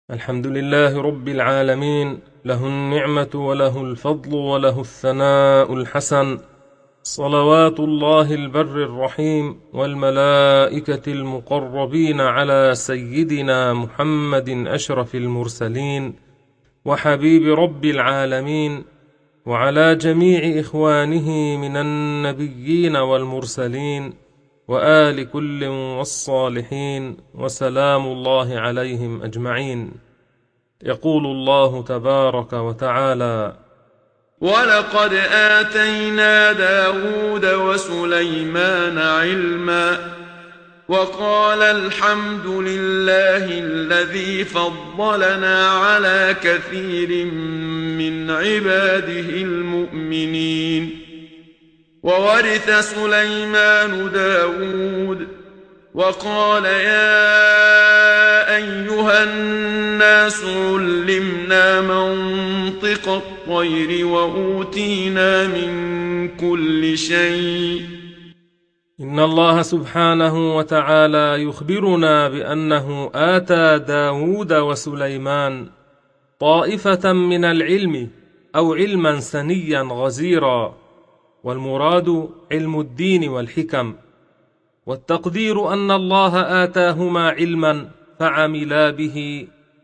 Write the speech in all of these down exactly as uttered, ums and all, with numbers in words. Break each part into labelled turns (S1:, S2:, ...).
S1: الحمد لله رب العالمين، له النعمة وله الفضل وله الثناء الحسن، صلوات الله البر الرحيم والملائكة المقربين على سيدنا محمد أشرف المرسلين وحبيب رب العالمين، وعلى جميع إخوانه من النبيين والمرسلين وآل كل والصالحين، وسلام الله عليهم أجمعين. يقول الله تبارك وتعالى:
S2: ولقد آتينا داود وسليمان علما وقال الحمد لله الذي فضلنا على كثير من عباده المؤمنين. وورث سليمان داود وقال يا أيها الناس علمنا منطق الطير وأوتينا من كل شيء.
S1: إن الله سبحانه وتعالى يخبرنا بأنه آتى داود وسليمان طائفة من العلم أو علما سنيا غزيرا، والمراد علم الدين والحكم، والتقدير أن الله آتاهما علما فعملا به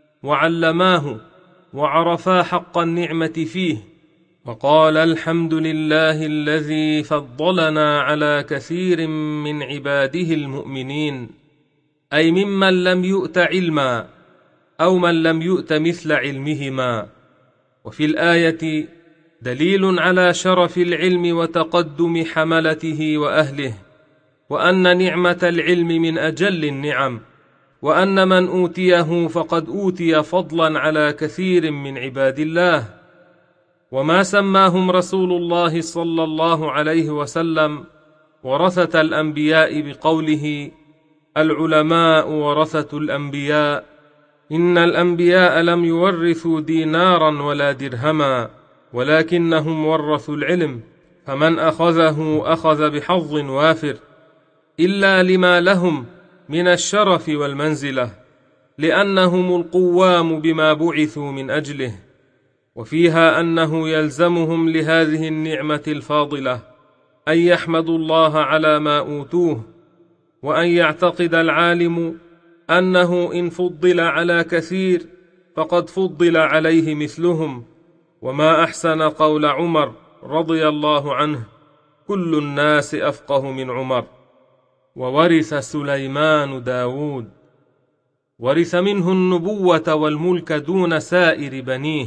S1: وعلماه وعرفا حق النعمة فيه. وقال الحمد لله الذي فضلنا على كثير من عباده المؤمنين، أي ممن لم يؤت علما أو من لم يؤت مثل علمهما. وفي الآية دليل على شرف العلم وتقدم حملته وأهله، وأن نعمة العلم من أجل النعم، وأن من أوتيه فقد أوتي فضلا على كثير من عباد الله. وما سماهم رسول الله صلى الله عليه وسلم ورثة الأنبياء بقوله: العلماء ورثة الأنبياء، إن الأنبياء لم يورثوا دينارا ولا درهما ولكنهم ورثوا العلم، فمن أخذه أخذ بحظ وافر، إلا لما لهم من الشرف والمنزلة، لأنهم القوام بما بعثوا من أجله. وفيها أنه يلزمهم لهذه النعمة الفاضلة أن يحمدوا الله على ما أوتوه، وأن يعتقد العالم أنه إن فضل على كثير فقد فضل عليه مثلهم. وما أحسن قول عمر رضي الله عنه: كل الناس أفقه من عمر. وورث سليمان داود، ورث منه النبوة والملك دون سائر بنيه،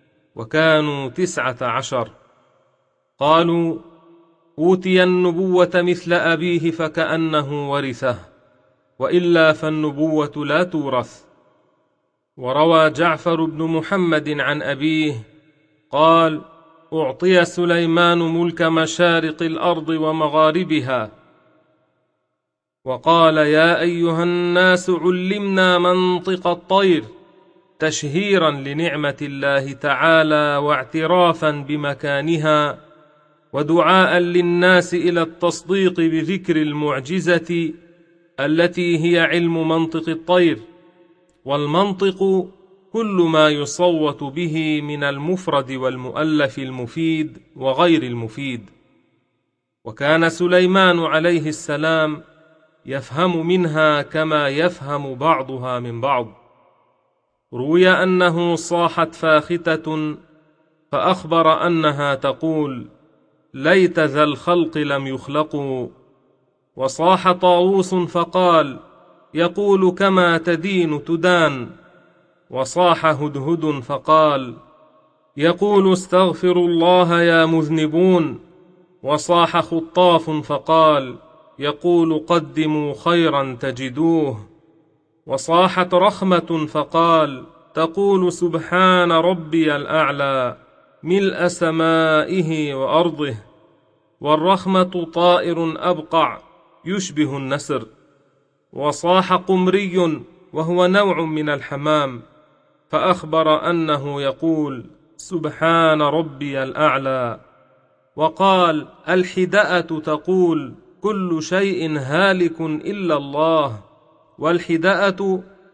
S1: وكانوا تسعة عشر. قالوا: أوتي النبوة مثل أبيه فكأنه ورثه، وإلا فالنبوة لا تورث. وروى جعفر بن محمد عن أبيه قال: أعطي سليمان ملك مشارق الأرض ومغاربها، وقال: يا أيها الناس علمنا منطق الطير، تشهيرا لنعمة الله تعالى واعترافا بمكانها، ودعاء للناس إلى التصديق بذكر المعجزة التي هي علم منطق الطير. والمنطق كل ما يصوت به من المفرد والمؤلف المفيد وغير المفيد. وكان سليمان عليه السلام يفهم منها كما يفهم بعضها من بعض. روي أنه صاحت فاختة فأخبر أنها تقول: ليت ذا الخلق لم يخلقوا. وصاح طاووس فقال: يقول كما تدين تدان. وصاح هدهد فقال: يقول استغفر الله يا مذنبون. وصاح خطاف فقال: يقول قدموا خيرا تجدوه. وصاحت رخمة فقال: تقول سبحان ربي الأعلى ملء سمائه وأرضه. والرخمة طائر أبقع يشبه النسر. وصاح قمري وهو نوع من الحمام، فأخبر أنه يقول سبحان ربي الأعلى. وقال: الحدأة تقول كل شيء هالك إلا الله. والحدأة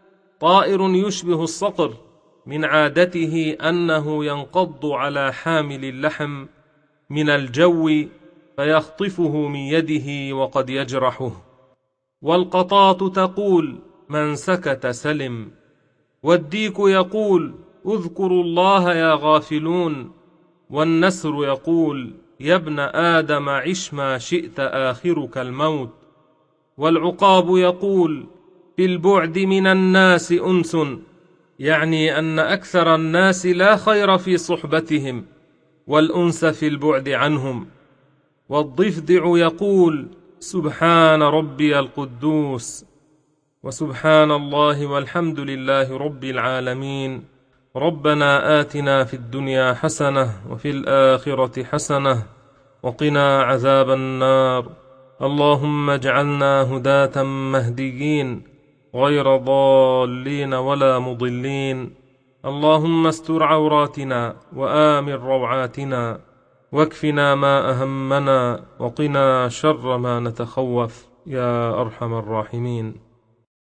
S1: طائر يشبه الصقر من عادته أنه ينقض على حامل اللحم من الجو فيخطفه من يده وقد يجرحه. والقطاة تقول: من سكت سلم. والديك يقول: اذكروا الله يا غافلون. والنسر يقول: يا ابن آدم عش ما شئت آخرك الموت. والعقاب يقول: في البعد من الناس أنس، يعني أن أكثر الناس لا خير في صحبتهم، والأنس في البعد عنهم. والضفدع يقول: سبحان ربي القدوس. وسبحان الله والحمد لله رب العالمين. ربنا آتنا في الدنيا حسنة وفي الآخرة حسنة وقنا عذاب النار. اللهم اجعلنا هداة مهديين غير ضالين ولا مضلين. اللهم استر عوراتنا وآمن روعاتنا واكفنا ما أهمنا وقنا شر ما نتخوف يا أرحم الراحمين.